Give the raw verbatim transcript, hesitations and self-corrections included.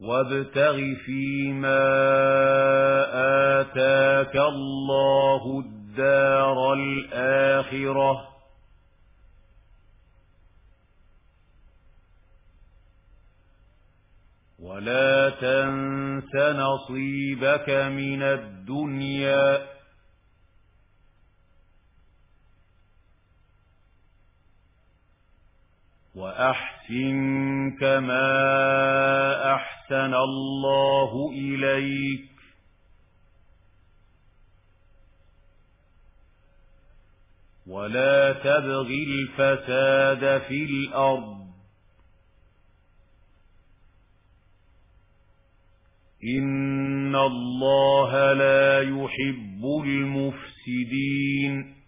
وابتغ فيما آتاك الله الدار الآخرة ولا تنس نصيبك من الدنيا وأحسن كما أحسن الله إليك ولا تبغ الفساد في الأرض إن الله لا يحب المفسدين